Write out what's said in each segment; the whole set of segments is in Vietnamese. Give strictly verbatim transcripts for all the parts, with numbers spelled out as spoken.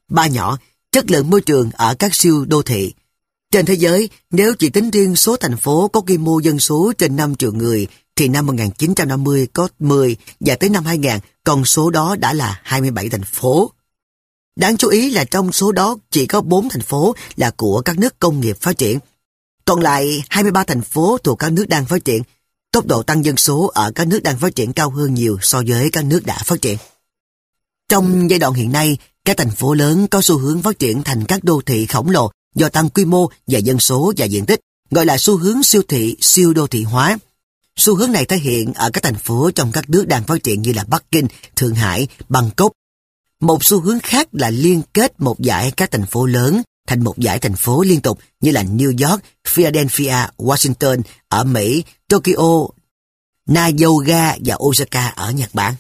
Ba nhỏ, chất lượng môi trường ở các siêu đô thị. Trên thế giới, nếu chỉ tính riêng số thành phố có quy mô dân số trên năm triệu người, thì năm một nghìn chín trăm năm mươi có mười, và tới năm hai nghìn, con số đó đã là hai mươi bảy thành phố. Đáng chú ý là trong số đó chỉ có bốn thành phố là của các nước công nghiệp phát triển. Còn lại hai mươi ba thành phố thuộc các nước đang phát triển. Tốc độ tăng dân số ở các nước đang phát triển cao hơn nhiều so với các nước đã phát triển. Trong giai đoạn hiện nay, các thành phố lớn có xu hướng phát triển thành các đô thị khổng lồ do tăng quy mô và dân số và diện tích, gọi là xu hướng siêu thị, siêu đô thị hóa. Xu hướng này thể hiện ở các thành phố trong các nước đang phát triển như là Bắc Kinh, Thượng Hải, Bangkok. Một xu hướng khác là liên kết một dải các thành phố lớn thành một dải thành phố liên tục như là New York, Philadelphia, Washington ở Mỹ, Tokyo, Nagoya và Osaka ở Nhật Bản.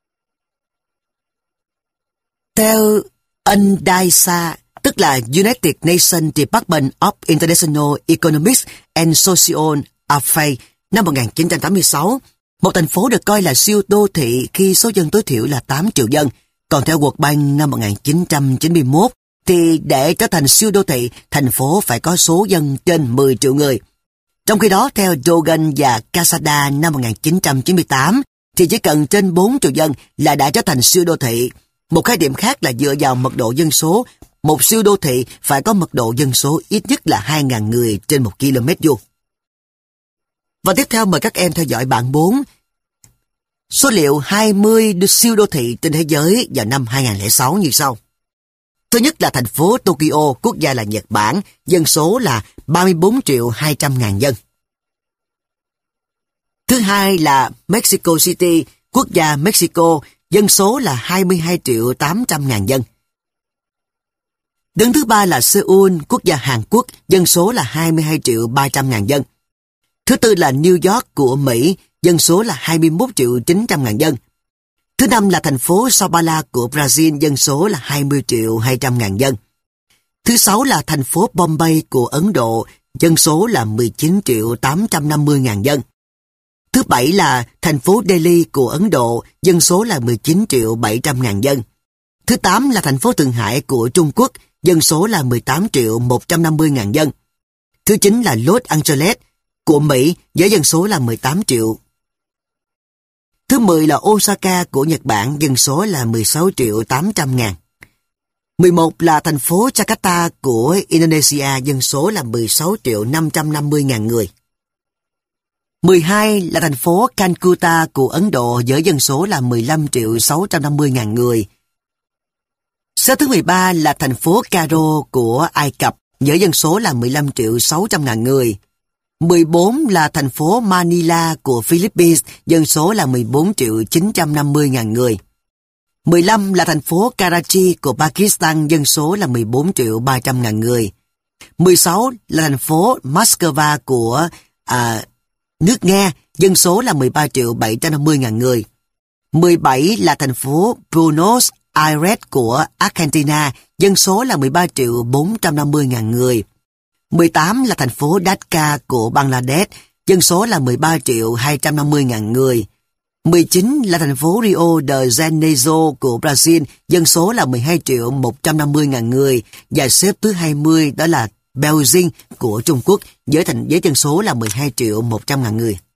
Theo UNDISA, tức là United Nations Department of International Economics and Social Affairs, năm một nghìn chín trăm tám mươi sáu, một thành phố được coi là siêu đô thị khi số dân tối thiểu là tám triệu dân. Còn theo World Bank năm một nghìn chín trăm chín mươi mốt, thì để trở thành siêu đô thị, thành phố phải có số dân trên mười triệu người. Trong khi đó, theo Dogan và Casada năm một nghìn chín trăm chín mươi tám, thì chỉ cần trên bốn triệu dân là đã trở thành siêu đô thị. Một khái niệm khác là dựa vào mật độ dân số. Một siêu đô thị phải có mật độ dân số ít nhất là hai nghìn người trên một km vuông. Và tiếp theo mời các em theo dõi bảng bốn. Số liệu hai mươi siêu đô thị trên thế giới vào năm hai nghìn không trăm lẻ sáu như sau. Thứ nhất là thành phố Tokyo, quốc gia là Nhật Bản, dân số là ba mươi bốn triệu hai trăm ngàn dân. Thứ hai là Mexico City, quốc gia Mexico, dân số là hai mươi hai triệu tám trăm ngàn dân. Đứng thứ ba là Seoul, quốc gia Hàn Quốc, dân số là hai mươi hai triệu ba trăm ngàn dân. Thứ tư là New York của Mỹ, dân số là hai mươi mốt triệu chín trăm ngàn dân. Thứ năm là thành phố Sao Paulo của Brazil, dân số là hai mươi triệu hai trăm ngàn dân. Thứ sáu là thành phố Bombay của Ấn Độ, dân số là mười chín triệu tám trăm năm mươi ngàn dân. Thứ bảy là thành phố Delhi của Ấn Độ, dân số là mười chín triệu bảy trăm ngàn dân. Thứ tám là thành phố Thượng Hải của Trung Quốc, dân số là mười tám triệu một trăm năm mươi ngàn dân. Thứ chín là Los Angeles của Mỹ, với dân số là mười tám triệu. Thứ mười là Osaka của Nhật Bản, dân số là mười sáu triệu tám trăm ngàn. mười một là thành phố Jakarta của Indonesia, dân số là mười sáu triệu năm trăm năm mươi ngàn người. mười hai là thành phố Calcutta của Ấn Độ với dân số là mười lăm triệu sáu trăm năm mươi ngàn người. Xếp thứ mười ba là thành phố Cairo của Ai Cập với dân số là mười lăm triệu sáu trăm ngàn người. mười bốn là thành phố Manila của Philippines, dân số là mười bốn triệu chín trăm năm mươi ngàn người. mười lăm là thành phố Karachi của Pakistan, dân số là mười bốn triệu ba trăm ngàn người. mười sáu là thành phố Moscow của à, nước Nga, dân số là mười ba triệu bảy trăm năm mươi ngàn người. mười bảy là thành phố Buenos Aires của Argentina, dân số là mười ba triệu bốn trăm năm mươi ngàn người. mười tám là thành phố Dhaka của Bangladesh, dân số là mười ba triệu hai trăm năm mươi ngàn người. mười chín là thành phố Rio de Janeiro của Brazil, dân số là mười hai triệu một trăm năm mươi ngàn người. Và xếp thứ hai mươi đó là Beijing của Trung Quốc, với thành với dân số là mười hai triệu một trăm ngàn người.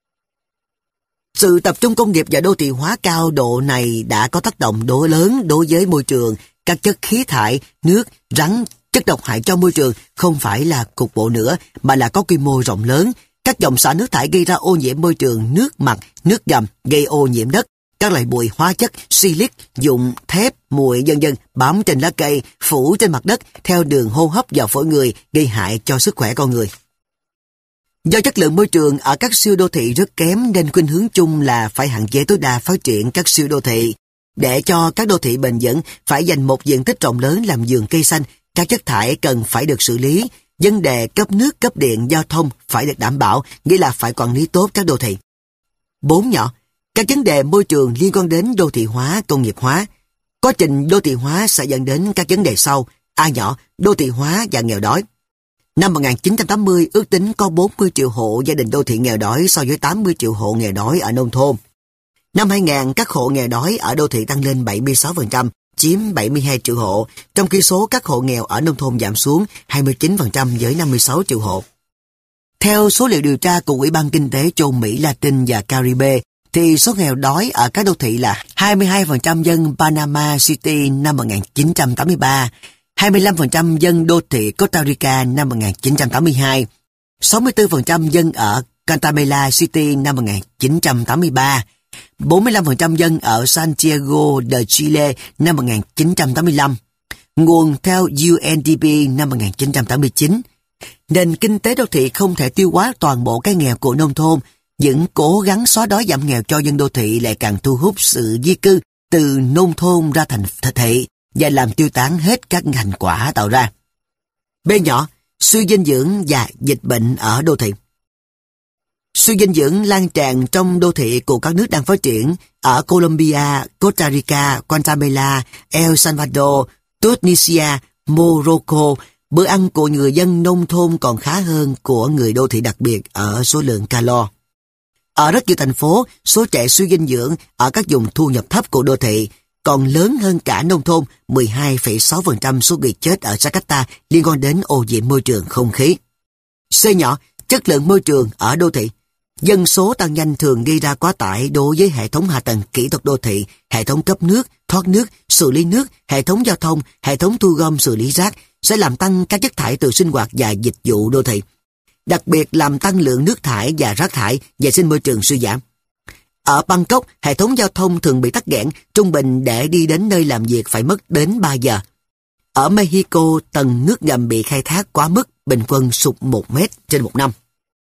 Sự tập trung công nghiệp và đô thị hóa cao độ này đã có tác động đối lớn đối với môi trường. Các chất khí thải, nước, rắn, chất độc hại cho môi trường không phải là cục bộ nữa, mà là có quy mô rộng lớn. Các dòng xả nước thải gây ra ô nhiễm môi trường, nước mặt, nước ngầm, gây ô nhiễm đất. Các loại bụi hóa chất, silic, dụng, thép, muội vân vân bám trên lá cây, phủ trên mặt đất theo đường hô hấp vào phổi người, gây hại cho sức khỏe con người. Do chất lượng môi trường ở các siêu đô thị rất kém nên khuynh hướng chung là phải hạn chế tối đa phát triển các siêu đô thị. Để cho các đô thị bền vững, phải dành một diện tích rộng lớn làm vườn cây xanh, các chất thải cần phải được xử lý. Vấn đề cấp nước, cấp điện, giao thông phải được đảm bảo, nghĩa là phải quản lý tốt các đô thị. Bốn nhỏ, các vấn đề môi trường liên quan đến đô thị hóa, công nghiệp hóa. Quá trình đô thị hóa sẽ dẫn đến các vấn đề sau. A nhỏ, đô thị hóa và nghèo đói. Năm một nghìn chín trăm tám mươi, ước tính có bốn mươi triệu hộ gia đình đô thị nghèo đói so với tám mươi triệu hộ nghèo đói ở nông thôn. Năm hai nghìn, các hộ nghèo đói ở đô thị tăng lên bảy mươi sáu phần trăm chiếm bảy mươi hai triệu hộ, trong khi số các hộ nghèo ở nông thôn giảm xuống hai mươi chín phần trăm với năm mươi sáu triệu hộ. Theo số liệu điều tra của Ủy ban Kinh tế châu Mỹ Latin và Caribe, thì số nghèo đói ở các đô thị là hai mươi hai phần trăm dân Panama City năm một nghìn chín trăm tám mươi ba, hai mươi lăm phần trăm dân đô thị Costa Rica năm một nghìn chín trăm tám mươi hai, sáu mươi tư phần trăm dân ở Cantamela City năm một nghìn chín trăm tám mươi ba, bốn mươi lăm phần trăm dân ở Santiago de Chile năm một nghìn chín trăm tám mươi lăm. Nguồn theo U N D P năm một nghìn chín trăm tám mươi chín. Nền kinh tế đô thị không thể tiêu hóa toàn bộ cái nghèo của nông thôn. Những cố gắng xóa đói giảm nghèo cho dân đô thị lại càng thu hút sự di cư từ nông thôn ra thành thị và làm tiêu tán hết các thành quả tạo ra. B nhỏ, suy dinh dưỡng và dịch bệnh ở đô thị. Suy dinh dưỡng lan tràn trong đô thị của các nước đang phát triển ở Colombia, Costa Rica, Guatemala, El Salvador, Tunisia, Morocco. Bữa ăn của người dân nông thôn còn khá hơn của người đô thị, đặc biệt ở số lượng calo. Ở rất nhiều thành phố, số trẻ suy dinh dưỡng ở các vùng thu nhập thấp của đô thị còn lớn hơn cả nông thôn. Mười hai phẩy sáu phần trăm số người chết ở Jakarta liên quan đến ô nhiễm môi trường không khí. C nhỏ, chất lượng môi trường ở đô thị. Dân số tăng nhanh thường gây ra quá tải đối với hệ thống hạ tầng kỹ thuật đô thị, hệ thống cấp nước, thoát nước, xử lý nước, hệ thống giao thông, hệ thống thu gom xử lý rác sẽ làm tăng các chất thải từ sinh hoạt và dịch vụ đô thị. Đặc biệt làm tăng lượng nước thải và rác thải, vệ sinh môi trường suy giảm. Ở Bangkok, hệ thống giao thông thường bị tắc nghẽn, trung bình để đi đến nơi làm việc phải mất đến ba giờ. Ở Mexico, tầng nước ngầm bị khai thác quá mức, bình quân sụt một mét trên một năm.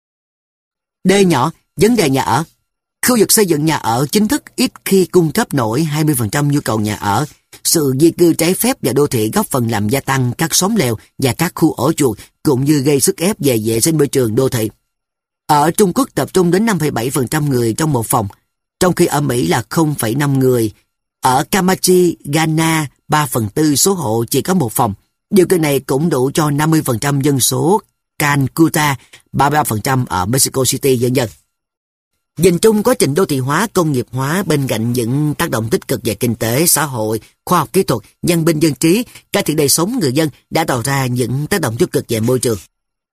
D nhỏ, vấn đề nhà ở. Khu vực xây dựng nhà ở chính thức ít khi cung cấp nổi hai mươi phần trăm nhu cầu nhà ở. Sự di cư trái phép và đô thị góp phần làm gia tăng các xóm lều và các khu ổ chuột, cũng như gây sức ép về vệ sinh môi trường đô thị. Ở Trung Quốc tập trung đến năm phẩy bảy phần trăm người trong một phòng, trong khi ở Mỹ là không phẩy năm người. Ở Kamachi, Ghana, ba phần tư số hộ chỉ có một phòng. Điều kiện này cũng đủ cho năm mươi phần trăm dân số Calcutta, ba mươi ba phần trăm ở Mexico City vân vân. Nhìn chung, quá trình đô thị hóa, công nghiệp hóa bên cạnh những tác động tích cực về kinh tế, xã hội, khoa học kỹ thuật, văn minh dân trí, cải thiện đời sống người dân đã tạo ra những tác động tiêu cực về môi trường.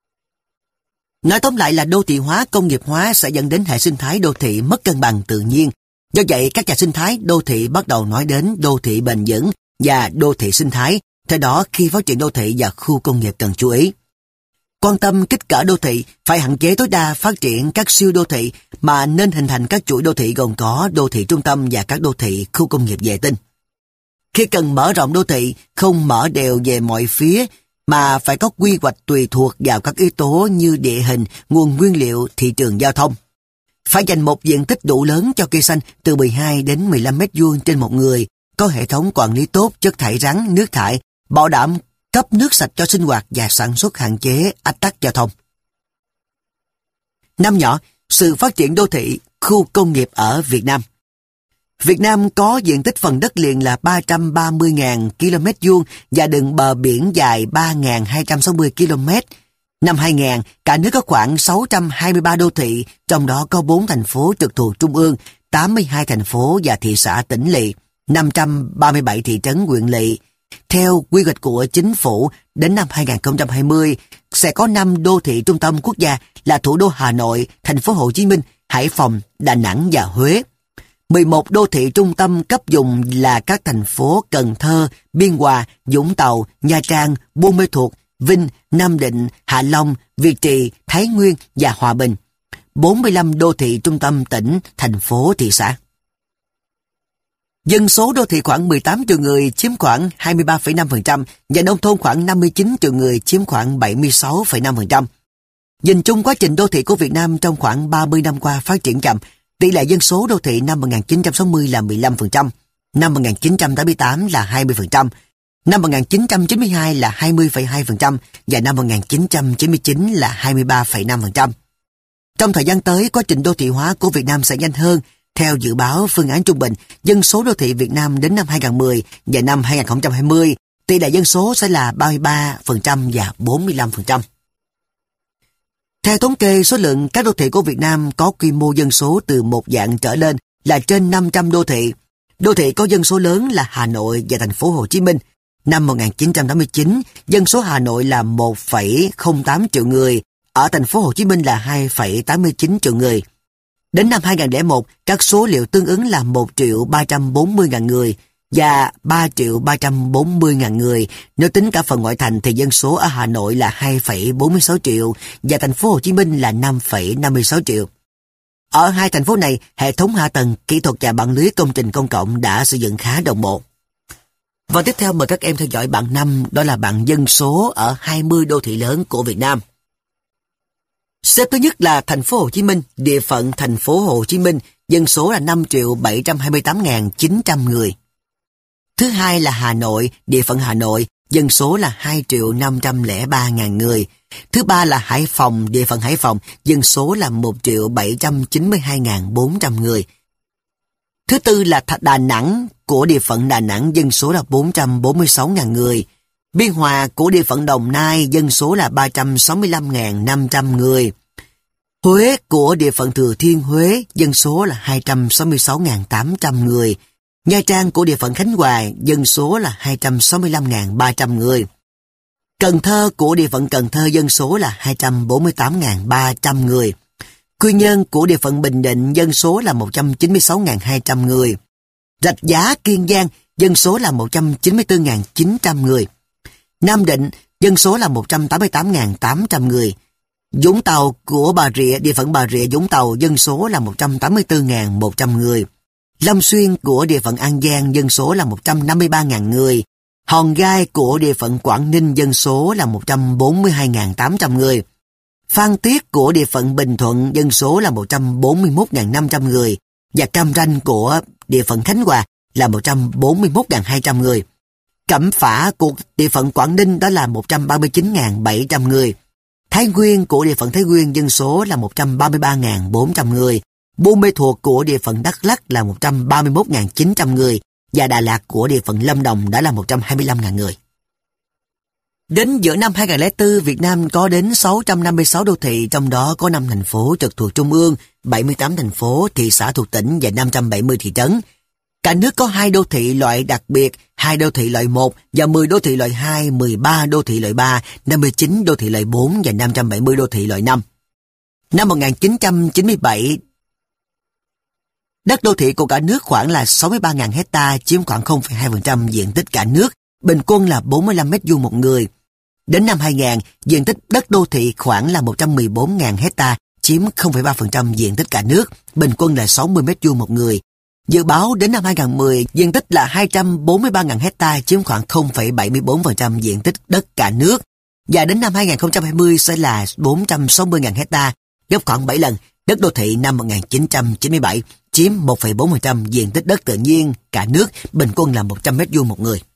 Nói tóm lại là đô thị hóa, công nghiệp hóa sẽ dẫn đến hệ sinh thái đô thị mất cân bằng tự nhiên. Do vậy, các nhà sinh thái đô thị bắt đầu nói đến đô thị bền vững và đô thị sinh thái. Theo đó, khi phát triển đô thị và khu công nghiệp cần chú ý quan tâm kích cỡ đô thị, phải hạn chế tối đa phát triển các siêu đô thị, mà nên hình thành các chuỗi đô thị gồm có đô thị trung tâm và các đô thị khu công nghiệp vệ tinh. Khi cần mở rộng đô thị, không mở đều về mọi phía, mà phải có quy hoạch tùy thuộc vào các yếu tố như địa hình, nguồn nguyên liệu, thị trường giao thông. Phải dành một diện tích đủ lớn cho cây xanh từ mười hai đến mười lăm mét vuông trên một người, có hệ thống quản lý tốt chất thải rắn, nước thải, bảo đảm cấp nước sạch cho sinh hoạt và sản xuất, hạn chế ách tắc giao thông. Năm nhỏ, sự phát triển đô thị, khu công nghiệp ở Việt Nam. Việt Nam có diện tích phần đất liền là ba trăm ba mươi nghìn ki lô mét vuông và đường bờ biển dài ba nghìn hai trăm sáu mươi ki lô mét. Năm hai nghìn, cả nước có khoảng sáu trăm hai mươi ba đô thị, trong đó có bốn thành phố trực thuộc trung ương, tám mươi hai thành phố và thị xã tỉnh lỵ, năm trăm ba mươi bảy thị trấn huyện lỵ. Theo quy hoạch của chính phủ, đến năm hai nghìn không trăm hai mươi sẽ có năm đô thị trung tâm quốc gia là thủ đô Hà Nội, thành phố Hồ Chí Minh, Hải Phòng, Đà Nẵng và Huế. mười một đô thị trung tâm cấp vùng là các thành phố Cần Thơ, Biên Hòa, Vũng Tàu, Nha Trang, Buôn Mê Thuột, Vinh, Nam Định, Hạ Long, Việt Trì, Thái Nguyên và Hòa Bình. bốn mươi lăm đô thị trung tâm tỉnh, thành phố, thị xã. Dân số đô thị khoảng mười tám triệu người, chiếm khoảng hai mươi ba phẩy năm phần trăm, và nông thôn khoảng năm mươi chín triệu người, chiếm khoảng bảy mươi sáu phẩy năm phần trăm. Nhìn chung, quá trình đô thị của Việt Nam trong khoảng ba mươi năm qua phát triển chậm. Tỷ lệ dân số đô thị năm một nghìn chín trăm sáu mươi là mười lăm phần trăm, năm một nghìn chín trăm tám mươi tám là hai mươi phần trăm, năm một nghìn chín trăm chín mươi hai là hai mươi phẩy hai phần trăm và năm một nghìn chín trăm chín mươi chín là hai mươi ba phẩy năm phần trăm. Trong thời gian tới, quá trình đô thị hóa của Việt Nam sẽ nhanh hơn. Theo dự báo phương án trung bình, dân số đô thị Việt Nam đến năm hai nghìn không trăm mười và năm hai nghìn không trăm hai mươi, tỷ lệ dân số sẽ là ba mươi ba phần trăm và bốn mươi lăm phần trăm. Theo thống kê, số lượng các đô thị của Việt Nam có quy mô dân số từ một vạn trở lên là trên năm trăm đô thị. Đô thị có dân số lớn là Hà Nội và thành phố Hồ Chí Minh. Năm một nghìn chín trăm tám mươi chín, dân số Hà Nội là một phẩy không tám triệu người, ở thành phố Hồ Chí Minh là hai phẩy tám mươi chín triệu người. Đến năm hai nghìn lẻ một, các số liệu tương ứng là một triệu ba trăm bốn mươi ngàn người và ba triệu ba trăm bốn mươi ngàn người. Nếu tính cả phần ngoại thành thì dân số ở Hà Nội là hai phẩy bốn mươi sáu triệu và thành phố Hồ Chí Minh là năm phẩy năm mươi sáu triệu. Ở hai thành phố này, hệ thống hạ tầng, kỹ thuật và mạng lưới công trình công cộng đã sử dụng khá đồng bộ. Và tiếp theo mời các em theo dõi bảng năm, đó là bảng dân số ở hai mươi đô thị lớn của Việt Nam. Xếp thứ nhất là thành phố Hồ Chí Minh, địa phận thành phố Hồ Chí Minh, dân số là năm triệu bảy trăm hai mươi tám nghìn chín trăm người. Thứ hai là Hà Nội, địa phận Hà Nội, dân số là hai triệu năm trăm lẻ ba nghìn người. Thứ ba là Hải Phòng, địa phận Hải Phòng, dân số là một triệu bảy trăm chín mươi hai nghìn bốn trăm người. Thứ tư là Đà Nẵng, của địa phận Đà Nẵng, dân số là bốn trăm bốn mươi sáu nghìn người. Biên Hòa, của địa phận Đồng Nai, dân số là ba trăm sáu mươi lăm nghìn năm trăm người. Huế, của địa phận Thừa Thiên Huế, dân số là hai trăm sáu mươi sáu nghìn tám trăm người. Nha Trang, của địa phận Khánh Hòa, dân số là hai trăm sáu mươi lăm nghìn ba trăm người. Cần Thơ, của địa phận Cần Thơ, dân số là hai trăm bốn mươi tám nghìn ba trăm người. Quy Nhơn, của địa phận Bình Định, dân số là một trăm chín mươi sáu nghìn hai trăm người. Rạch Giá, Kiên Giang, dân số là một trăm chín mươi tư nghìn chín trăm người. Nam Định, dân số là một trăm tám mươi tám nghìn tám trăm người. Vũng Tàu, của Bà Rịa, địa phận Bà Rịa Vũng Tàu, dân số là một trăm tám mươi tư nghìn một trăm người. Long Xuyên, của địa phận An Giang, dân số là một trăm năm mươi ba nghìn người. Hòn Gai, của địa phận Quảng Ninh, dân số là một trăm bốn mươi hai nghìn tám trăm người. Phan Thiết, của địa phận Bình Thuận, dân số là một trăm bốn mươi mốt nghìn năm trăm người. Và Cam Ranh, của địa phận Khánh Hòa là một trăm bốn mươi mốt nghìn hai trăm người. Cẩm Phả, của địa phận Quảng Ninh, đó là một trăm ba mươi chín nghìn bảy trăm người. Thái Nguyên, của địa phận Thái Nguyên, dân số là một trăm ba mươi ba nghìn bốn trăm người. Buôn Mê Thuột, của địa phận Đắk Lắk là một trăm ba mươi mốt nghìn chín trăm người. Và Đà Lạt, của địa phận Lâm Đồng đã là một trăm hai mươi lăm nghìn người. Đến giữa năm hai nghìn lẻ bốn, Việt Nam có đến sáu trăm năm mươi sáu đô thị, trong đó có năm thành phố trực thuộc Trung ương, bảy mươi tám thành phố, thị xã thuộc tỉnh và năm trăm bảy mươi thị trấn. Cả nước có hai đô thị loại đặc biệt, hai đô thị loại một và mười đô thị loại hai, mười ba đô thị loại ba, năm mươi chín đô thị loại bốn và năm trăm bảy mươi đô thị loại năm. Năm một nghìn chín trăm chín mươi bảy, đất đô thị của cả nước khoảng là sáu mươi ba nghìn hecta, chiếm khoảng không phẩy hai phần trăm diện tích cả nước, bình quân là bốn mươi lăm mét vuông một người. Đến năm hai nghìn, diện tích đất đô thị khoảng là một trăm mười bốn nghìn hecta, chiếm không phẩy ba phần trăm diện tích cả nước, bình quân là sáu mươi mét vuông một người. Dự báo đến năm hai nghìn mười, diện tích là hai trăm bốn mươi ba nghìn hecta, chiếm khoảng không phẩy bảy mươi bốn phần trăm diện tích đất cả nước. Và đến năm hai nghìn không trăm hai mươi sẽ là bốn trăm sáu mươi nghìn hecta, gấp khoảng bảy lần đất đô thị năm một nghìn chín trăm chín mươi bảy, chiếm một phẩy bốn phần trăm diện tích đất tự nhiên cả nước, bình quân là một trăm mét vuông một người.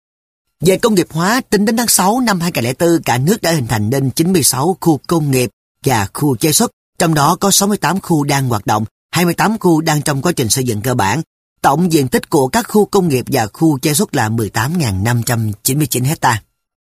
Về công nghiệp hóa, tính đến tháng sáu năm hai nghìn lẻ bốn, cả nước đã hình thành nên chín mươi sáu khu công nghiệp và khu chế xuất, trong đó có sáu mươi tám khu đang hoạt động, hai mươi tám khu đang trong quá trình xây dựng cơ bản. Tổng diện tích của các khu công nghiệp và khu chế xuất là mười tám nghìn năm trăm chín mươi chín hecta.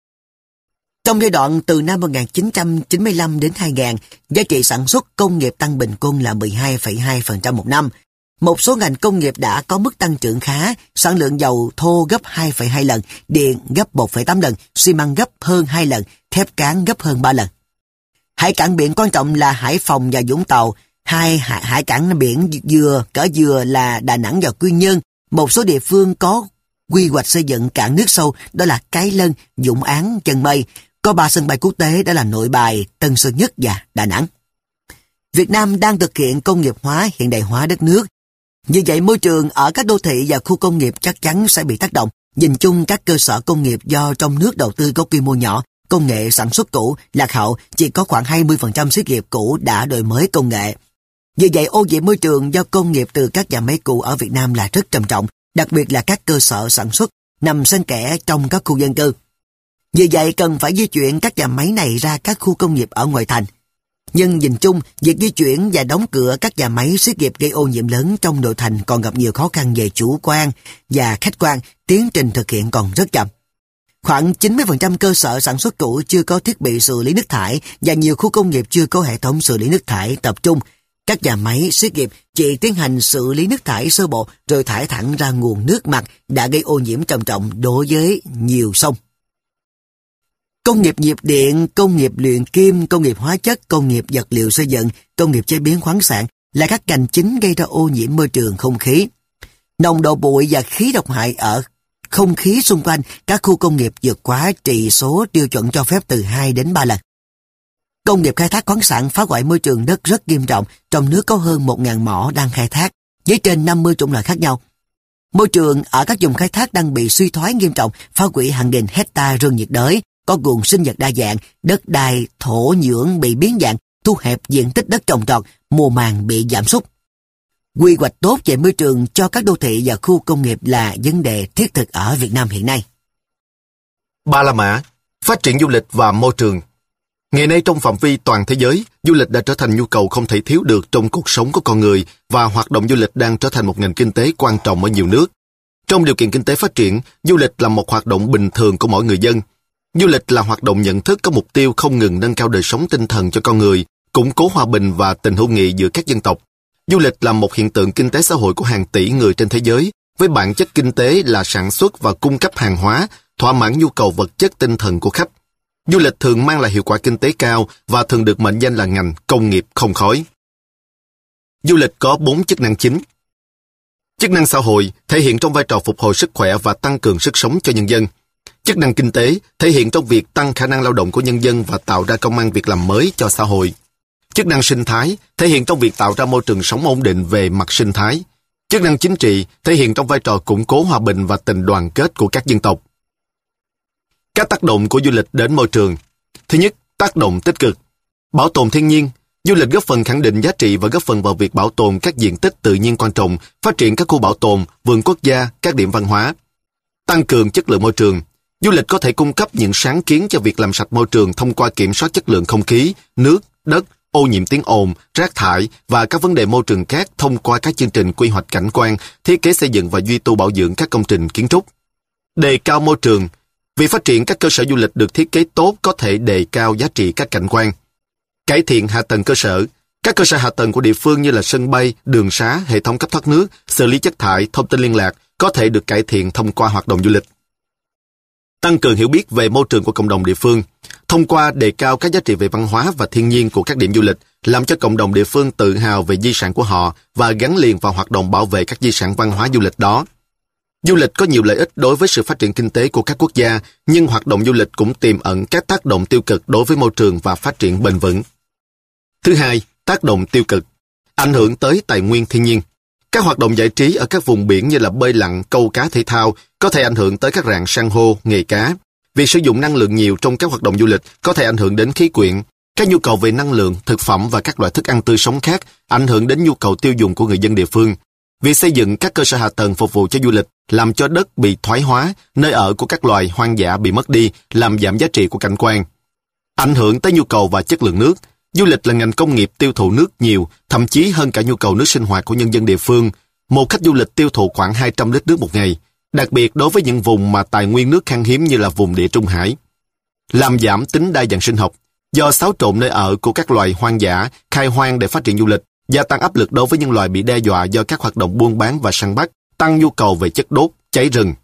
Trong giai đoạn từ năm một nghìn chín trăm chín mươi lăm đến hai nghìn, giá trị sản xuất công nghiệp tăng bình quân là mười hai phẩy hai phần trăm một năm. Một số ngành công nghiệp đã có mức tăng trưởng khá, sản lượng dầu thô gấp hai phẩy hai lần, điện gấp một phẩy tám lần, xi măng gấp hơn hai lần, thép cán gấp hơn ba lần. Hải cảng biển quan trọng là Hải Phòng và Vũng Tàu, hai hải, hải cảng biển dừa, cỡ dừa là Đà Nẵng và Quy Nhơn. Một số địa phương có quy hoạch xây dựng cảng nước sâu, đó là Cái Lân, Vũng Áng, Chân Mây. Có ba sân bay quốc tế, đó là Nội Bài, Tân Sơn Nhất và Đà Nẵng. Việt Nam đang thực hiện công nghiệp hóa, hiện đại hóa đất nước. Như vậy môi trường ở các đô thị và khu công nghiệp chắc chắn sẽ bị tác động. Nhìn chung các cơ sở công nghiệp do trong nước đầu tư có quy mô nhỏ, công nghệ sản xuất cũ, lạc hậu, chỉ có khoảng hai mươi phần trăm xí nghiệp cũ đã đổi mới công nghệ. Vì vậy ô nhiễm môi trường do công nghiệp từ các nhà máy cũ ở Việt Nam là rất trầm trọng, đặc biệt là các cơ sở sản xuất nằm xen kẽ trong các khu dân cư. Vì vậy cần phải di chuyển các nhà máy này ra các khu công nghiệp ở ngoại thành. Nhưng nhìn chung, việc di chuyển và đóng cửa các nhà máy xí nghiệp gây ô nhiễm lớn trong nội thành còn gặp nhiều khó khăn về chủ quan và khách quan, tiến trình thực hiện còn rất chậm. Khoảng chín mươi phần trăm cơ sở sản xuất cũ chưa có thiết bị xử lý nước thải và nhiều khu công nghiệp chưa có hệ thống xử lý nước thải tập trung. Các nhà máy xí nghiệp chỉ tiến hành xử lý nước thải sơ bộ rồi thải thẳng ra nguồn nước mặt đã gây ô nhiễm trầm trọng đối với nhiều sông. Công nghiệp nhiệt điện, công nghiệp luyện kim, công nghiệp hóa chất, công nghiệp vật liệu xây dựng, công nghiệp chế biến khoáng sản là các ngành chính gây ra ô nhiễm môi trường không khí. Nồng độ bụi và khí độc hại ở không khí xung quanh các khu công nghiệp vượt quá trị số tiêu chuẩn cho phép từ hai đến ba lần. Công nghiệp khai thác khoáng sản phá hoại môi trường đất rất nghiêm trọng, trong nước có hơn một nghìn mỏ đang khai thác, với trên năm mươi chủng loại khác nhau. Môi trường ở các vùng khai thác đang bị suy thoái nghiêm trọng, phá hủy hàng nghìn hecta rừng nhiệt đới, có nguồn sinh vật đa dạng, đất đai, thổ nhưỡng bị biến dạng, thu hẹp diện tích đất trồng trọt, mùa màng bị giảm sút. Quy hoạch tốt về môi trường cho các đô thị và khu công nghiệp là vấn đề thiết thực ở Việt Nam hiện nay. Ba La Mã, phát triển du lịch và môi trường. Ngày nay trong phạm vi toàn thế giới, du lịch đã trở thành nhu cầu không thể thiếu được trong cuộc sống của con người và hoạt động du lịch đang trở thành một ngành kinh tế quan trọng ở nhiều nước. Trong điều kiện kinh tế phát triển, du lịch là một hoạt động bình thường của mỗi người dân. Du lịch là hoạt động nhận thức có mục tiêu không ngừng nâng cao đời sống tinh thần cho con người, củng cố hòa bình và tình hữu nghị giữa các dân tộc. Du lịch là một hiện tượng kinh tế xã hội của hàng tỷ người trên thế giới, với bản chất kinh tế là sản xuất và cung cấp hàng hóa, thỏa mãn nhu cầu vật chất tinh thần của khách. Du lịch thường mang lại hiệu quả kinh tế cao và thường được mệnh danh là ngành công nghiệp không khói. Du lịch có bốn chức năng chính. Chức năng xã hội thể hiện trong vai trò phục hồi sức khỏe và tăng cường sức sống cho nhân dân. Chức năng kinh tế thể hiện trong việc tăng khả năng lao động của nhân dân và tạo ra công ăn việc làm mới cho xã hội. Chức năng sinh thái thể hiện trong việc tạo ra môi trường sống ổn định về mặt sinh thái. Chức năng chính trị thể hiện trong vai trò củng cố hòa bình và tình đoàn kết của các dân tộc. Các tác động của du lịch đến môi trường. Thứ nhất, tác động tích cực. Bảo tồn thiên nhiên. Du lịch góp phần khẳng định giá trị và góp phần vào việc bảo tồn các diện tích tự nhiên quan trọng, phát triển các khu bảo tồn, vườn quốc gia, các điểm văn hóa. Tăng cường chất lượng môi trường. Du lịch có thể cung cấp những sáng kiến cho việc làm sạch môi trường thông qua kiểm soát chất lượng không khí, nước, đất, ô nhiễm tiếng ồn, rác thải và các vấn đề môi trường khác thông qua các chương trình quy hoạch cảnh quan, thiết kế xây dựng và duy tu bảo dưỡng các công trình kiến trúc. Đề cao môi trường. Việc phát triển các cơ sở du lịch được thiết kế tốt có thể đề cao giá trị các cảnh quan. Cải thiện hạ tầng cơ sở. Các cơ sở hạ tầng của địa phương như là sân bay, đường xá, hệ thống cấp thoát nước, xử lý chất thải, thông tin liên lạc có thể được cải thiện thông qua hoạt động du lịch. Tăng cường hiểu biết về môi trường của cộng đồng địa phương, thông qua đề cao các giá trị về văn hóa và thiên nhiên của các điểm du lịch, làm cho cộng đồng địa phương tự hào về di sản của họ và gắn liền vào hoạt động bảo vệ các di sản văn hóa du lịch đó. Du lịch có nhiều lợi ích đối với sự phát triển kinh tế của các quốc gia, nhưng hoạt động du lịch cũng tiềm ẩn các tác động tiêu cực đối với môi trường và phát triển bền vững. Thứ hai, tác động tiêu cực, ảnh hưởng tới tài nguyên thiên nhiên. Các hoạt động giải trí ở các vùng biển như là bơi lặn, câu cá thể thao có thể ảnh hưởng tới các rạn san hô, nghề cá. Việc sử dụng năng lượng nhiều trong các hoạt động du lịch có thể ảnh hưởng đến khí quyển. Các nhu cầu về năng lượng, thực phẩm và các loại thức ăn tươi sống khác ảnh hưởng đến nhu cầu tiêu dùng của người dân địa phương. Việc xây dựng các cơ sở hạ tầng phục vụ cho du lịch làm cho đất bị thoái hóa, nơi ở của các loài hoang dã bị mất đi, làm giảm giá trị của cảnh quan. Ảnh hưởng tới nhu cầu và chất lượng nước. Du lịch là ngành công nghiệp tiêu thụ nước nhiều, thậm chí hơn cả nhu cầu nước sinh hoạt của nhân dân địa phương. Một khách du lịch tiêu thụ khoảng hai trăm lít nước một ngày, đặc biệt đối với những vùng mà tài nguyên nước khan hiếm như là vùng Địa Trung Hải. Làm giảm tính đa dạng sinh học. Do xáo trộn nơi ở của các loài hoang dã, khai hoang để phát triển du lịch, gia tăng áp lực đối với những loài bị đe dọa do các hoạt động buôn bán và săn bắt, tăng nhu cầu về chất đốt, cháy rừng.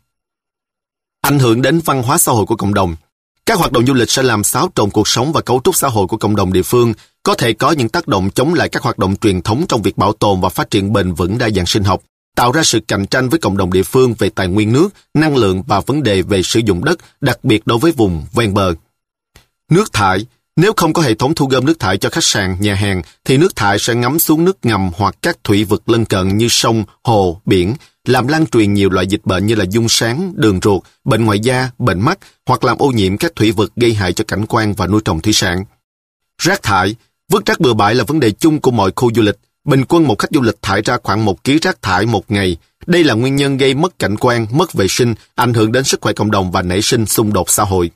Ảnh hưởng đến văn hóa xã hội của cộng đồng. Các hoạt động du lịch sẽ làm xáo trộn cuộc sống và cấu trúc xã hội của cộng đồng địa phương, có thể có những tác động chống lại các hoạt động truyền thống trong việc bảo tồn và phát triển bền vững đa dạng sinh học, tạo ra sự cạnh tranh với cộng đồng địa phương về tài nguyên nước, năng lượng và vấn đề về sử dụng đất, đặc biệt đối với vùng ven bờ. Nước thải. Nếu không có hệ thống thu gom nước thải cho khách sạn, nhà hàng, thì nước thải sẽ ngấm xuống nước ngầm hoặc các thủy vực lân cận như sông, hồ, biển, làm lan truyền nhiều loại dịch bệnh như là giun sáng, đường ruột, bệnh ngoài da, bệnh mắt, hoặc làm ô nhiễm các thủy vực gây hại cho cảnh quan và nuôi trồng thủy sản. Rác thải. Vứt rác bừa bãi là vấn đề chung của mọi khu du lịch. Bình quân một khách du lịch thải ra khoảng một ki lô gam rác thải một ngày. Đây là nguyên nhân gây mất cảnh quan, mất vệ sinh, ảnh hưởng đến sức khỏe cộng đồng và nảy sinh xung đột xã hội.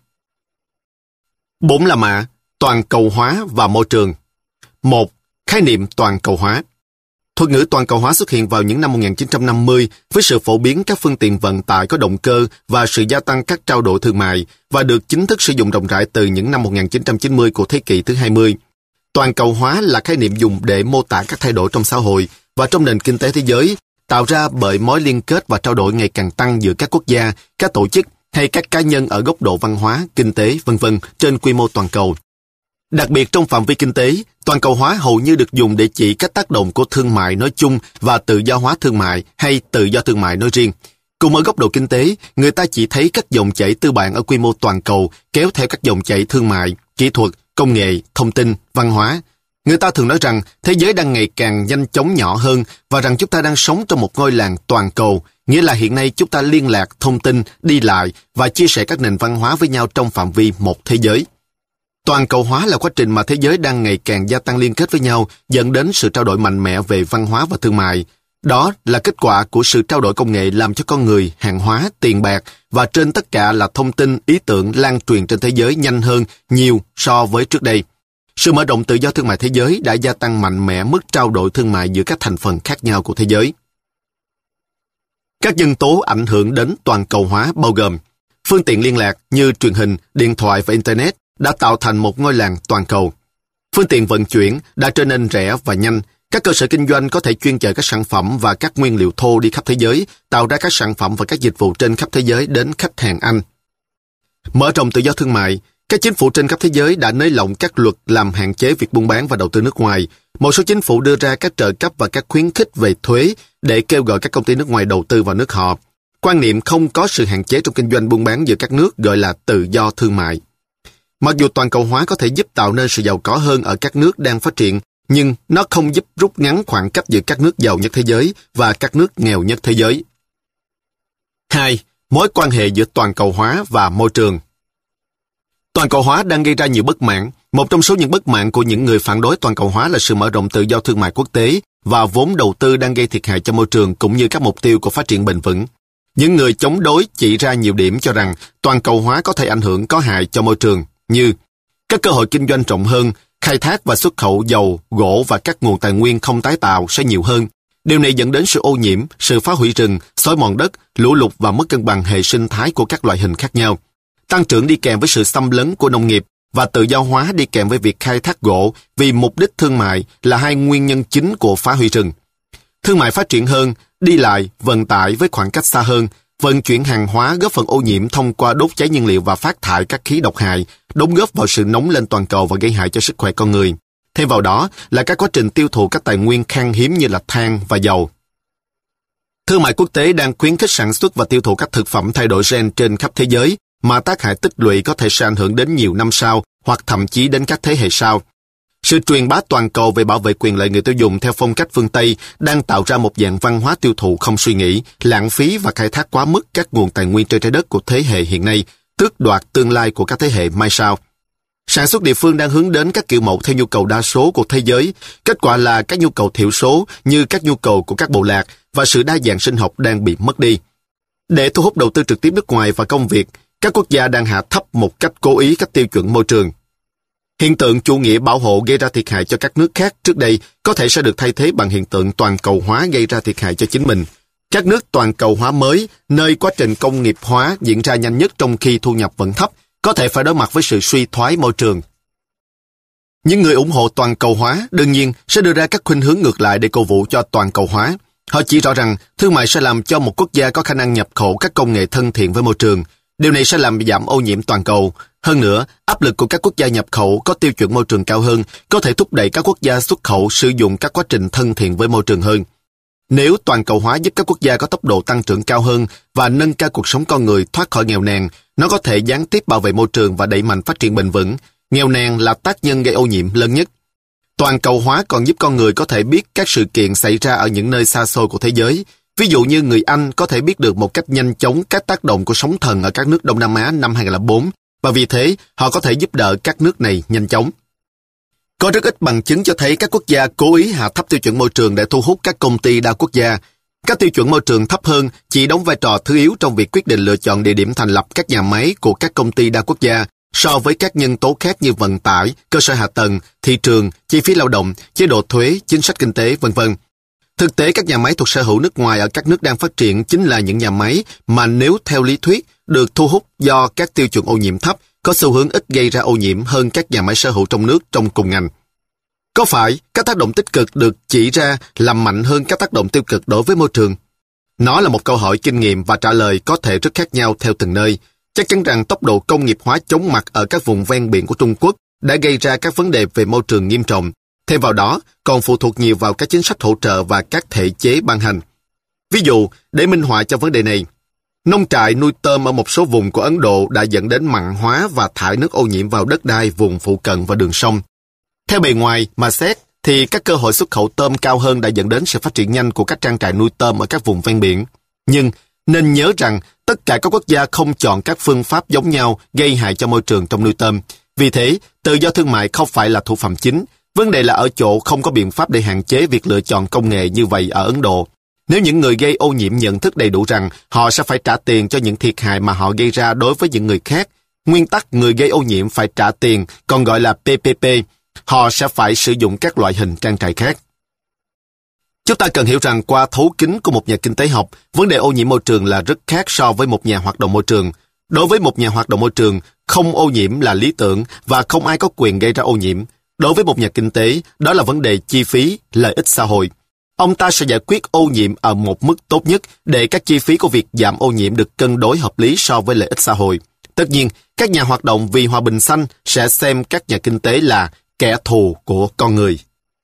Bốn La Mã, toàn cầu hóa và môi trường. Một. Khái niệm toàn cầu hóa. Thuật ngữ toàn cầu hóa xuất hiện vào những năm một nghìn chín trăm năm mươi với sự phổ biến các phương tiện vận tải có động cơ và sự gia tăng các trao đổi thương mại, và được chính thức sử dụng rộng rãi từ những năm một nghìn chín trăm chín mươi của thế kỷ thứ hai mươi. Toàn cầu hóa là khái niệm dùng để mô tả các thay đổi trong xã hội và trong nền kinh tế thế giới, tạo ra bởi mối liên kết và trao đổi ngày càng tăng giữa các quốc gia, các tổ chức hay các cá nhân ở góc độ văn hóa, kinh tế, vân vân trên quy mô toàn cầu. Đặc biệt trong phạm vi kinh tế, toàn cầu hóa hầu như được dùng để chỉ các tác động của thương mại nói chung và tự do hóa thương mại hay tự do thương mại nói riêng. Cùng ở góc độ kinh tế, người ta chỉ thấy các dòng chảy tư bản ở quy mô toàn cầu kéo theo các dòng chảy thương mại, kỹ thuật, công nghệ, thông tin, văn hóa. Người ta thường nói rằng thế giới đang ngày càng nhanh chóng nhỏ hơn và rằng chúng ta đang sống trong một ngôi làng toàn cầu, nghĩa là hiện nay chúng ta liên lạc, thông tin, đi lại và chia sẻ các nền văn hóa với nhau trong phạm vi một thế giới. Toàn cầu hóa là quá trình mà thế giới đang ngày càng gia tăng liên kết với nhau, dẫn đến sự trao đổi mạnh mẽ về văn hóa và thương mại. Đó là kết quả của sự trao đổi công nghệ làm cho con người, hàng hóa, tiền bạc và trên tất cả là thông tin, ý tưởng lan truyền trên thế giới nhanh hơn nhiều so với trước đây. Sự mở rộng tự do thương mại thế giới đã gia tăng mạnh mẽ mức trao đổi thương mại giữa các thành phần khác nhau của thế giới. Các nhân tố ảnh hưởng đến toàn cầu hóa bao gồm phương tiện liên lạc như truyền hình, điện thoại và Internet đã tạo thành một ngôi làng toàn cầu. Phương tiện vận chuyển đã trở nên rẻ và nhanh. Các cơ sở kinh doanh có thể chuyên chở các sản phẩm và các nguyên liệu thô đi khắp thế giới, tạo ra các sản phẩm và các dịch vụ trên khắp thế giới đến khách hàng Anh. Mở rộng tự do thương mại, các chính phủ trên khắp thế giới đã nới lỏng các luật làm hạn chế việc buôn bán và đầu tư nước ngoài. Một số chính phủ đưa ra các trợ cấp và các khuyến khích về thuế để kêu gọi các công ty nước ngoài đầu tư vào nước họ. Quan niệm không có sự hạn chế trong kinh doanh buôn bán giữa các nước gọi là tự do thương mại. Mặc dù toàn cầu hóa có thể giúp tạo nên sự giàu có hơn ở các nước đang phát triển, nhưng nó không giúp rút ngắn khoảng cách giữa các nước giàu nhất thế giới và các nước nghèo nhất thế giới. hai. Mối quan hệ giữa toàn cầu hóa và môi trường. Toàn cầu hóa đang gây ra nhiều bất mãn. Một trong số những bất mãn của những người phản đối toàn cầu hóa là sự mở rộng tự do thương mại quốc tế và vốn đầu tư đang gây thiệt hại cho môi trường cũng như các mục tiêu của phát triển bền vững. Những người chống đối chỉ ra nhiều điểm cho rằng toàn cầu hóa có thể ảnh hưởng có hại cho môi trường, như các cơ hội kinh doanh rộng hơn, khai thác và xuất khẩu dầu, gỗ và các nguồn tài nguyên không tái tạo sẽ nhiều hơn. Điều này dẫn đến sự ô nhiễm, sự phá hủy rừng, xói mòn đất, lũ lụt và mất cân bằng hệ sinh thái của các loại hình khác nhau. Tăng trưởng đi kèm với sự xâm lấn của nông nghiệp và tự do hóa đi kèm với việc khai thác gỗ vì mục đích thương mại là hai nguyên nhân chính của phá hủy rừng. Thương mại phát triển hơn, đi lại, vận tải với khoảng cách xa hơn, vận chuyển hàng hóa góp phần ô nhiễm thông qua đốt cháy nhiên liệu và phát thải các khí độc hại, đóng góp vào sự nóng lên toàn cầu và gây hại cho sức khỏe con người. Thêm vào đó là các quá trình tiêu thụ các tài nguyên khan hiếm như là than và dầu. Thương mại quốc tế đang khuyến khích sản xuất và tiêu thụ các thực phẩm thay đổi gen trên khắp thế giới, mà tác hại tích lũy có thể sẽ ảnh hưởng đến nhiều năm sau hoặc thậm chí đến các thế hệ sau. Sự truyền bá toàn cầu về bảo vệ quyền lợi người tiêu dùng theo phong cách phương Tây đang tạo ra một dạng văn hóa tiêu thụ không suy nghĩ, lãng phí và khai thác quá mức các nguồn tài nguyên trên trái đất của thế hệ hiện nay, tước đoạt tương lai của các thế hệ mai sau. Sản xuất địa phương đang hướng đến các kiểu mẫu theo nhu cầu đa số của thế giới, kết quả là các nhu cầu thiểu số như các nhu cầu của các bộ lạc và sự đa dạng sinh học đang bị mất đi. Để thu hút đầu tư trực tiếp nước ngoài và công việc, các quốc gia đang hạ thấp một cách cố ý các tiêu chuẩn môi trường. Hiện tượng chủ nghĩa bảo hộ gây ra thiệt hại cho các nước khác trước đây có thể sẽ được thay thế bằng hiện tượng toàn cầu hóa gây ra thiệt hại cho chính mình. Các nước toàn cầu hóa mới, nơi quá trình công nghiệp hóa diễn ra nhanh nhất trong khi thu nhập vẫn thấp, có thể phải đối mặt với sự suy thoái môi trường. Những người ủng hộ toàn cầu hóa đương nhiên sẽ đưa ra các khuynh hướng ngược lại để cổ vũ cho toàn cầu hóa. Họ chỉ rõ rằng thương mại sẽ làm cho một quốc gia có khả năng nhập khẩu các công nghệ thân thiện với môi trường. Điều này sẽ làm giảm ô nhiễm toàn cầu. Hơn nữa, áp lực của các quốc gia nhập khẩu có tiêu chuẩn môi trường cao hơn có thể thúc đẩy các quốc gia xuất khẩu sử dụng các quá trình thân thiện với môi trường hơn. Nếu toàn cầu hóa giúp các quốc gia có tốc độ tăng trưởng cao hơn và nâng cao cuộc sống con người thoát khỏi nghèo nàn, nó có thể gián tiếp bảo vệ môi trường và đẩy mạnh phát triển bền vững. Nghèo nàn là tác nhân gây ô nhiễm lớn nhất. Toàn cầu hóa còn giúp con người có thể biết các sự kiện xảy ra ở những nơi xa xôi của thế giới. Ví dụ như người Anh có thể biết được một cách nhanh chóng các tác động của sóng thần ở các nước Đông Nam Á năm hai không không bốn, và vì thế họ có thể giúp đỡ các nước này nhanh chóng. Có rất ít bằng chứng cho thấy các quốc gia cố ý hạ thấp tiêu chuẩn môi trường để thu hút các công ty đa quốc gia. Các tiêu chuẩn môi trường thấp hơn chỉ đóng vai trò thứ yếu trong việc quyết định lựa chọn địa điểm thành lập các nhà máy của các công ty đa quốc gia so với các nhân tố khác như vận tải, cơ sở hạ tầng, thị trường, chi phí lao động, chế độ thuế, chính sách kinh tế, vân vân. Thực tế, các nhà máy thuộc sở hữu nước ngoài ở các nước đang phát triển chính là những nhà máy mà nếu theo lý thuyết được thu hút do các tiêu chuẩn ô nhiễm thấp, có xu hướng ít gây ra ô nhiễm hơn các nhà máy sở hữu trong nước trong cùng ngành. Có phải các tác động tích cực được chỉ ra làm mạnh hơn các tác động tiêu cực đối với môi trường? Nó là một câu hỏi kinh nghiệm và trả lời có thể rất khác nhau theo từng nơi. Chắc chắn rằng tốc độ công nghiệp hóa chóng mặt ở các vùng ven biển của Trung Quốc đã gây ra các vấn đề về môi trường nghiêm trọng. Thêm vào đó, còn phụ thuộc nhiều vào các chính sách hỗ trợ và các thể chế ban hành. Ví dụ, để minh họa cho vấn đề này, nông trại nuôi tôm ở một số vùng của Ấn Độ đã dẫn đến mặn hóa và thải nước ô nhiễm vào đất đai vùng phụ cận và đường sông. Theo bề ngoài mà xét, thì các cơ hội xuất khẩu tôm cao hơn đã dẫn đến sự phát triển nhanh của các trang trại nuôi tôm ở các vùng ven biển. Nhưng nên nhớ rằng tất cả các quốc gia không chọn các phương pháp giống nhau gây hại cho môi trường trong nuôi tôm. Vì thế, tự do thương mại không phải là thủ phạm chính. Vấn đề là ở chỗ không có biện pháp để hạn chế việc lựa chọn công nghệ như vậy ở Ấn Độ. Nếu những người gây ô nhiễm nhận thức đầy đủ rằng họ sẽ phải trả tiền cho những thiệt hại mà họ gây ra đối với những người khác, nguyên tắc người gây ô nhiễm phải trả tiền, còn gọi là pê pê pê, họ sẽ phải sử dụng các loại hình trang trại khác. Chúng ta cần hiểu rằng qua thấu kính của một nhà kinh tế học, vấn đề ô nhiễm môi trường là rất khác so với một nhà hoạt động môi trường. Đối với một nhà hoạt động môi trường, không ô nhiễm là lý tưởng và không ai có quyền gây ra ô nhiễm. Đối với một nhà kinh tế, đó là vấn đề chi phí, lợi ích xã hội. Ông ta sẽ giải quyết ô nhiễm ở một mức tốt nhất để các chi phí của việc giảm ô nhiễm được cân đối hợp lý so với lợi ích xã hội. Tất nhiên, các nhà hoạt động vì hòa bình xanh sẽ xem các nhà kinh tế là kẻ thù của con người.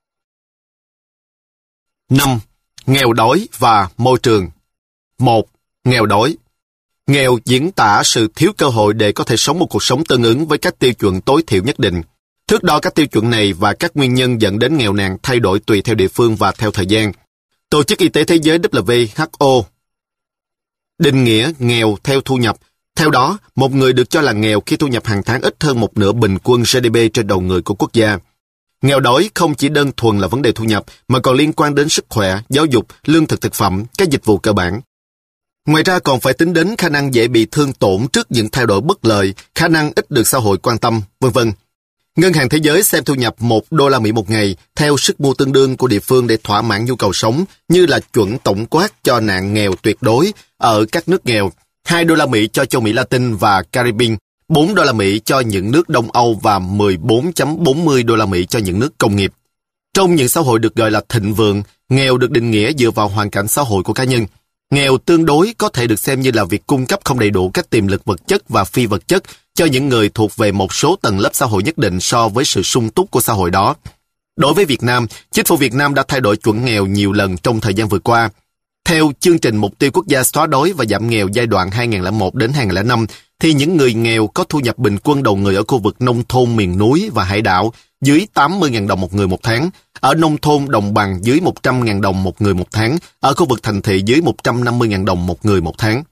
năm. Nghèo đói và môi trường. một. Nghèo đói. Nghèo diễn tả sự thiếu cơ hội để có thể sống một cuộc sống tương ứng với các tiêu chuẩn tối thiểu nhất định. Thước đo các tiêu chuẩn này và các nguyên nhân dẫn đến nghèo nàn thay đổi tùy theo địa phương và theo thời gian. Tổ chức Y tế Thế giới W H O định nghĩa nghèo theo thu nhập. Theo đó, một người được cho là nghèo khi thu nhập hàng tháng ít hơn một nửa bình quân G D P trên đầu người của quốc gia. Nghèo đói không chỉ đơn thuần là vấn đề thu nhập, mà còn liên quan đến sức khỏe, giáo dục, lương thực thực phẩm, các dịch vụ cơ bản. Ngoài ra còn phải tính đến khả năng dễ bị thương tổn trước những thay đổi bất lợi, khả năng ít được xã hội quan tâm, vân vân. Ngân hàng Thế giới xem thu nhập một đô la Mỹ một ngày theo sức mua tương đương của địa phương để thỏa mãn nhu cầu sống như là chuẩn tổng quát cho nạn nghèo tuyệt đối ở các nước nghèo, hai đô la Mỹ cho châu Mỹ Latin và Caribbean, bốn đô la Mỹ cho những nước Đông Âu và mười bốn phẩy bốn mươi đô la Mỹ cho những nước công nghiệp. Trong những xã hội được gọi là thịnh vượng, nghèo được định nghĩa dựa vào hoàn cảnh xã hội của cá nhân. Nghèo tương đối có thể được xem như là việc cung cấp không đầy đủ các tiềm lực vật chất và phi vật chất cho những người thuộc về một số tầng lớp xã hội nhất định so với sự sung túc của xã hội đó. Đối với Việt Nam, chính phủ Việt Nam đã thay đổi chuẩn nghèo nhiều lần trong thời gian vừa qua. Theo chương trình Mục tiêu Quốc gia xóa đói và giảm nghèo giai đoạn hai nghìn không trăm lẻ một đến hai nghìn không trăm lẻ năm, thì những người nghèo có thu nhập bình quân đầu người ở khu vực nông thôn miền núi và hải đảo dưới tám mươi nghìn đồng một người một tháng, ở nông thôn đồng bằng dưới một trăm nghìn đồng một người một tháng, ở khu vực thành thị dưới một trăm năm mươi nghìn đồng một người một tháng.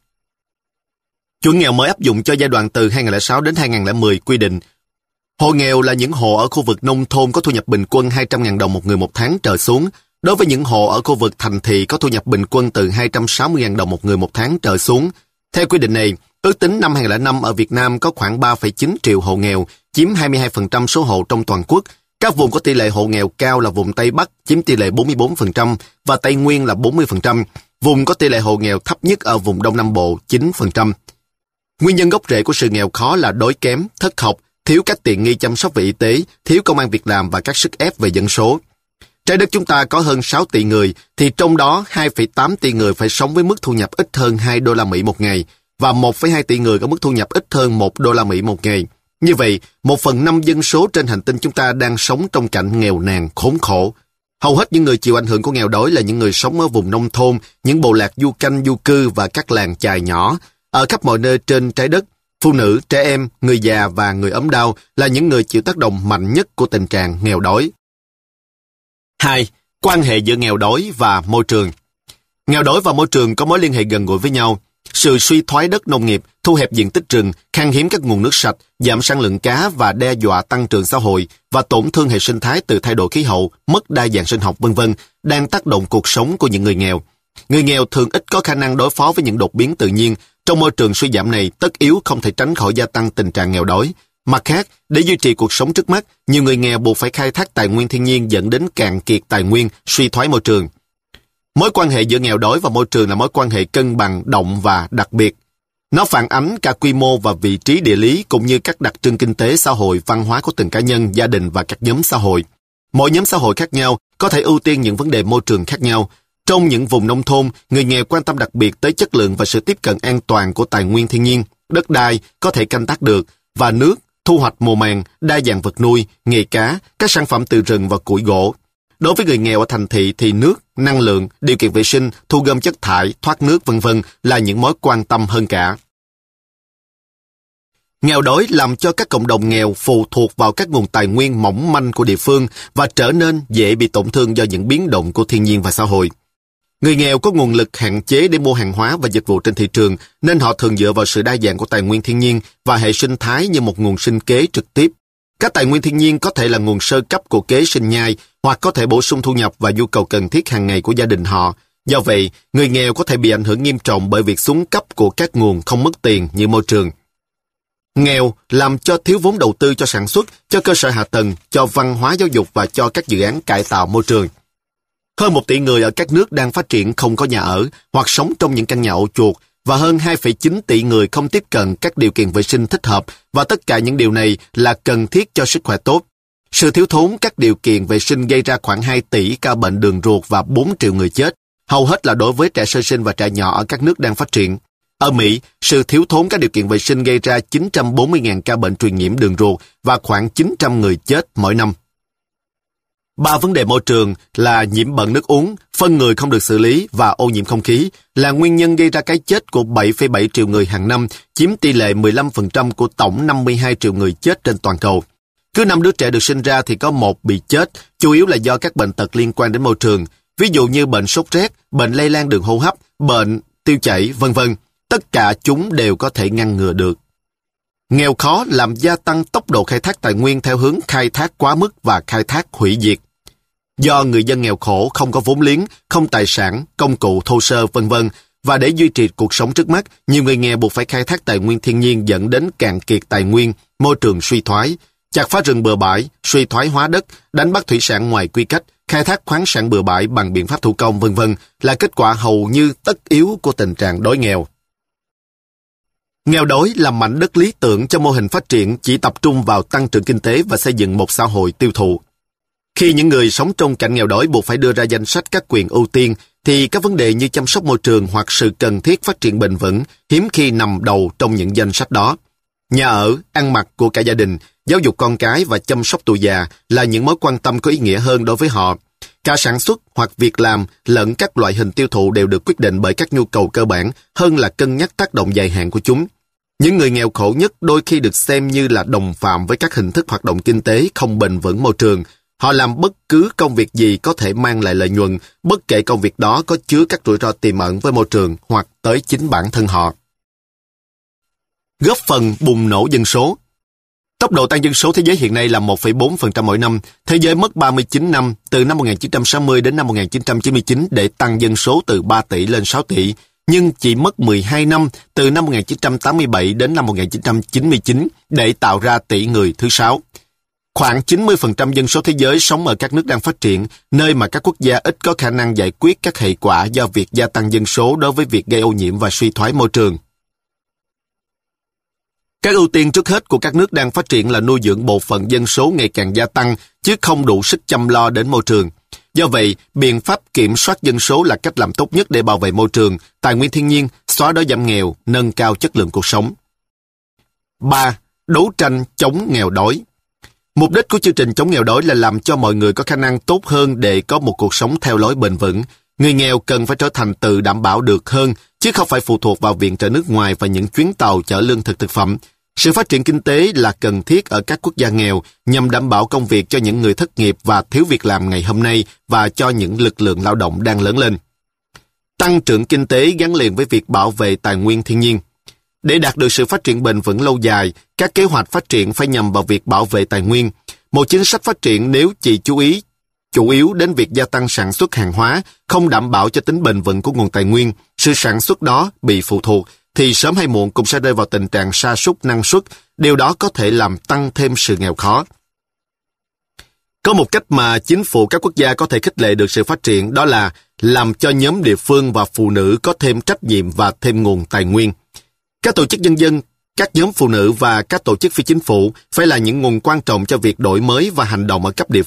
Chuẩn nghèo mới áp dụng cho giai đoạn từ hai nghìn không trăm lẻ sáu đến hai nghìn không trăm lẻ mười quy định hộ nghèo là những hộ ở khu vực nông thôn có thu nhập bình quân hai trăm nghìn đồng một người một tháng trở xuống. Đối với những hộ ở khu vực thành thị có thu nhập bình quân từ hai trăm sáu mươi nghìn đồng một người một tháng trở xuống. Theo quy định này, ước tính năm hai nghìn không trăm lẻ năm ở Việt Nam có khoảng ba phẩy chín triệu hộ nghèo, chiếm hai mươi hai phần trăm số hộ trong toàn quốc. Các vùng có tỷ lệ hộ nghèo cao là vùng Tây Bắc, chiếm tỷ lệ bốn mươi bốn phần trăm và Tây Nguyên là bốn mươi phần trăm. Vùng có tỷ lệ hộ nghèo thấp nhất ở vùng Đông Nam Bộ, chín phần trăm. Nguyên nhân gốc rễ của sự nghèo khó là đói kém, thất học, thiếu các tiện nghi chăm sóc về y tế, thiếu công ăn việc làm và các sức ép về dân số. Trái đất chúng ta có hơn sáu tỷ người, thì trong đó hai phẩy tám tỷ người phải sống với mức thu nhập ít hơn hai đô la Mỹ một ngày, và một phẩy hai tỷ người có mức thu nhập ít hơn một đô la Mỹ một ngày. Như vậy, một phần năm dân số trên hành tinh chúng ta đang sống trong cảnh nghèo nàn, khốn khổ. Hầu hết những người chịu ảnh hưởng của nghèo đói là những người sống ở vùng nông thôn, những bộ lạc du canh du cư và các làng chài nhỏ. Ở khắp mọi nơi trên trái đất, phụ nữ, trẻ em, người già và người ốm đau là những người chịu tác động mạnh nhất của tình trạng nghèo đói. hai. Quan hệ giữa nghèo đói và môi trường. Nghèo đói và môi trường có mối liên hệ gần gũi với nhau. Sự suy thoái đất nông nghiệp, thu hẹp diện tích rừng, khan hiếm các nguồn nước sạch, giảm sản lượng cá và đe dọa tăng trưởng xã hội và tổn thương hệ sinh thái từ thay đổi khí hậu, mất đa dạng sinh học vân vân đang tác động cuộc sống của những người nghèo. Người nghèo thường ít có khả năng đối phó với những đột biến tự nhiên. Trong môi trường suy giảm này, tất yếu không thể tránh khỏi gia tăng tình trạng nghèo đói. Mặt khác, để duy trì cuộc sống trước mắt, nhiều người nghèo buộc phải khai thác tài nguyên thiên nhiên dẫn đến cạn kiệt tài nguyên, suy thoái môi trường. Mối quan hệ giữa nghèo đói và môi trường là mối quan hệ cân bằng, động và đặc biệt. Nó phản ánh cả quy mô và vị trí địa lý cũng như các đặc trưng kinh tế, xã hội, văn hóa của từng cá nhân, gia đình và các nhóm xã hội. Mỗi nhóm xã hội khác nhau có thể ưu tiên những vấn đề môi trường khác nhau. Trong những vùng nông thôn, người nghèo quan tâm đặc biệt tới chất lượng và sự tiếp cận an toàn của tài nguyên thiên nhiên, đất đai có thể canh tác được, và nước, thu hoạch mùa màng, đa dạng vật nuôi, nghề cá, các sản phẩm từ rừng và củi gỗ. Đối với người nghèo ở thành thị thì nước, năng lượng, điều kiện vệ sinh, thu gom chất thải, thoát nước vân vân là những mối quan tâm hơn cả. Nghèo đói làm cho các cộng đồng nghèo phụ thuộc vào các nguồn tài nguyên mỏng manh của địa phương và trở nên dễ bị tổn thương do những biến động của thiên nhiên và xã hội. Người nghèo có nguồn lực hạn chế để mua hàng hóa và dịch vụ trên thị trường, nên họ thường dựa vào sự đa dạng của tài nguyên thiên nhiên và hệ sinh thái như một nguồn sinh kế trực tiếp. Các tài nguyên thiên nhiên có thể là nguồn sơ cấp của kế sinh nhai, hoặc có thể bổ sung thu nhập và nhu cầu cần thiết hàng ngày của gia đình họ. Do vậy, người nghèo có thể bị ảnh hưởng nghiêm trọng bởi việc xuống cấp của các nguồn không mất tiền như môi trường. Nghèo làm cho thiếu vốn đầu tư cho sản xuất, cho cơ sở hạ tầng, cho văn hóa giáo dục và cho các dự án cải tạo môi trường. Hơn một tỷ người ở các nước đang phát triển không có nhà ở hoặc sống trong những căn nhà ổ chuột, và hơn hai phẩy chín tỷ người không tiếp cận các điều kiện vệ sinh thích hợp, và tất cả những điều này là cần thiết cho sức khỏe tốt. Sự thiếu thốn các điều kiện vệ sinh gây ra khoảng hai tỷ ca bệnh đường ruột và bốn triệu người chết, hầu hết là đối với trẻ sơ sinh và trẻ nhỏ ở các nước đang phát triển. Ở Mỹ, sự thiếu thốn các điều kiện vệ sinh gây ra chín trăm bốn mươi nghìn ca bệnh truyền nhiễm đường ruột và khoảng chín trăm người chết mỗi năm. Ba vấn đề môi trường là nhiễm bẩn nước uống, phân người không được xử lý và ô nhiễm không khí là nguyên nhân gây ra cái chết của bảy phẩy bảy triệu người hàng năm, chiếm tỷ lệ mười lăm phần trăm của tổng năm mươi hai triệu người chết trên toàn cầu. Cứ năm đứa trẻ được sinh ra thì có một bị chết, chủ yếu là do các bệnh tật liên quan đến môi trường, ví dụ như bệnh sốt rét, bệnh lây lan đường hô hấp, bệnh tiêu chảy, vân vân. Tất cả chúng đều có thể ngăn ngừa được. Nghèo khó làm gia tăng tốc độ khai thác tài nguyên theo hướng khai thác quá mức và khai thác hủy diệt. Do người dân nghèo khổ không có vốn liếng, không tài sản, công cụ thô sơ vân vân, và để duy trì cuộc sống trước mắt, nhiều người nghèo buộc phải khai thác tài nguyên thiên nhiên dẫn đến cạn kiệt tài nguyên, môi trường suy thoái, chặt phá rừng bừa bãi, suy thoái hóa đất, đánh bắt thủy sản ngoài quy cách, khai thác khoáng sản bừa bãi bằng biện pháp thủ công vân vân là kết quả hầu như tất yếu của tình trạng đói nghèo. Nghèo đói là mảnh đất lý tưởng cho mô hình phát triển chỉ tập trung vào tăng trưởng kinh tế và xây dựng một xã hội tiêu thụ. Khi những người sống trong cảnh nghèo đói buộc phải đưa ra danh sách các quyền ưu tiên, thì các vấn đề như chăm sóc môi trường hoặc sự cần thiết phát triển bền vững hiếm khi nằm đầu trong những danh sách đó. Nhà ở, ăn mặc của cả gia đình, giáo dục con cái và chăm sóc tuổi già là những mối quan tâm có ý nghĩa hơn đối với họ. Cả sản xuất hoặc việc làm lẫn các loại hình tiêu thụ đều được quyết định bởi các nhu cầu cơ bản hơn là cân nhắc tác động dài hạn của chúng. Những người nghèo khổ nhất đôi khi được xem như là đồng phạm với các hình thức hoạt động kinh tế không bền vững môi trường. Họ làm bất cứ công việc gì có thể mang lại lợi nhuận, bất kể công việc đó có chứa các rủi ro tiềm ẩn với môi trường hoặc tới chính bản thân họ. Góp phần bùng nổ dân số. Tốc độ tăng dân số thế giới hiện nay là một phẩy bốn phần trăm mỗi năm. Thế giới mất ba mươi chín năm, từ năm một nghìn chín trăm sáu mươi đến năm một nghìn chín trăm chín mươi chín để tăng dân số từ ba tỷ lên sáu tỷ, nhưng chỉ mất mười hai năm, từ năm một nghìn chín trăm tám mươi bảy đến năm một nghìn chín trăm chín mươi chín để tạo ra tỷ người thứ sáu. Khoảng chín mươi phần trăm dân số thế giới sống ở các nước đang phát triển, nơi mà các quốc gia ít có khả năng giải quyết các hệ quả do việc gia tăng dân số đối với việc gây ô nhiễm và suy thoái môi trường. Các ưu tiên trước hết của các nước đang phát triển là nuôi dưỡng bộ phận dân số ngày càng gia tăng, chứ không đủ sức chăm lo đến môi trường. Do vậy, biện pháp kiểm soát dân số là cách làm tốt nhất để bảo vệ môi trường, tài nguyên thiên nhiên, xóa đói giảm nghèo, nâng cao chất lượng cuộc sống. ba. Đấu tranh chống nghèo đói. Mục đích của chương trình chống nghèo đói là làm cho mọi người có khả năng tốt hơn để có một cuộc sống theo lối bền vững. Người nghèo cần phải trở thành tự đảm bảo được hơn, chứ không phải phụ thuộc vào viện trợ nước ngoài và những chuyến tàu chở lương thực thực phẩm. Sự phát triển kinh tế là cần thiết ở các quốc gia nghèo nhằm đảm bảo công việc cho những người thất nghiệp và thiếu việc làm ngày hôm nay và cho những lực lượng lao động đang lớn lên. Tăng trưởng kinh tế gắn liền với việc bảo vệ tài nguyên thiên nhiên. Để đạt được sự phát triển bền vững lâu dài, các kế hoạch phát triển phải nhằm vào việc bảo vệ tài nguyên. Một chính sách phát triển nếu chỉ chú ý chủ yếu đến việc gia tăng sản xuất hàng hóa, không đảm bảo cho tính bền vững của nguồn tài nguyên, sự sản xuất đó bị phụ thuộc, thì sớm hay muộn cũng sẽ rơi vào tình trạng sa sút năng suất, điều đó có thể làm tăng thêm sự nghèo khó. Có một cách mà chính phủ các quốc gia có thể khích lệ được sự phát triển, đó là làm cho nhóm địa phương và phụ nữ có thêm trách nhiệm và thêm nguồn tài nguyên. Các tổ chức nhân dân, các nhóm phụ nữ và các tổ chức phi chính phủ phải là những nguồn quan trọng cho việc đổi mới và hành động ở cấp địa phương.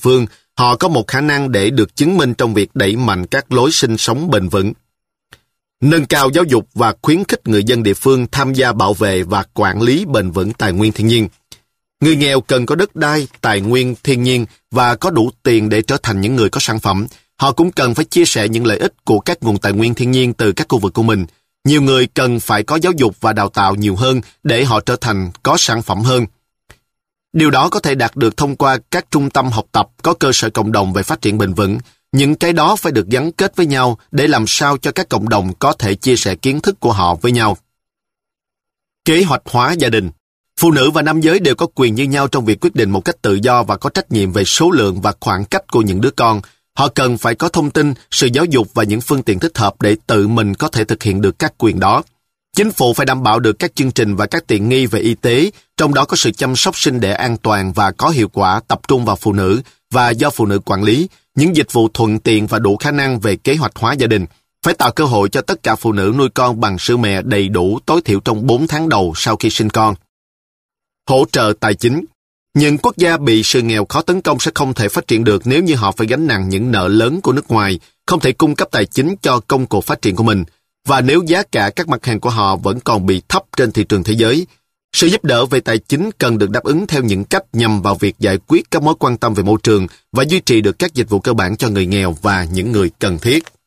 Họ có một khả năng để được chứng minh trong việc đẩy mạnh các lối sinh sống bền vững. Nâng cao giáo dục và khuyến khích người dân địa phương tham gia bảo vệ và quản lý bền vững tài nguyên thiên nhiên. Người nghèo cần có đất đai, tài nguyên thiên nhiên và có đủ tiền để trở thành những người có sản phẩm. Họ cũng cần phải chia sẻ những lợi ích của các nguồn tài nguyên thiên nhiên từ các khu vực của mình. Nhiều người cần phải có giáo dục và đào tạo nhiều hơn để họ trở thành có sản phẩm hơn. Điều đó có thể đạt được thông qua các trung tâm học tập có cơ sở cộng đồng về phát triển bền vững. Những cái đó phải được gắn kết với nhau để làm sao cho các cộng đồng có thể chia sẻ kiến thức của họ với nhau. Kế hoạch hóa gia đình. Phụ nữ và nam giới đều có quyền như nhau trong việc quyết định một cách tự do và có trách nhiệm về số lượng và khoảng cách của những đứa con. Họ cần phải có thông tin, sự giáo dục và những phương tiện thích hợp để tự mình có thể thực hiện được các quyền đó. Chính phủ phải đảm bảo được các chương trình và các tiện nghi về y tế, trong đó có sự chăm sóc sinh đẻ an toàn và có hiệu quả tập trung vào phụ nữ và do phụ nữ quản lý, những dịch vụ thuận tiện và đủ khả năng về kế hoạch hóa gia đình. Phải tạo cơ hội cho tất cả phụ nữ nuôi con bằng sữa mẹ đầy đủ tối thiểu trong bốn tháng đầu sau khi sinh con. Hỗ trợ tài chính. Những quốc gia bị sự nghèo khó tấn công sẽ không thể phát triển được nếu như họ phải gánh nặng những nợ lớn của nước ngoài, không thể cung cấp tài chính cho công cuộc phát triển của mình, và nếu giá cả các mặt hàng của họ vẫn còn bị thấp trên thị trường thế giới. Sự giúp đỡ về tài chính cần được đáp ứng theo những cách nhằm vào việc giải quyết các mối quan tâm về môi trường và duy trì được các dịch vụ cơ bản cho người nghèo và những người cần thiết.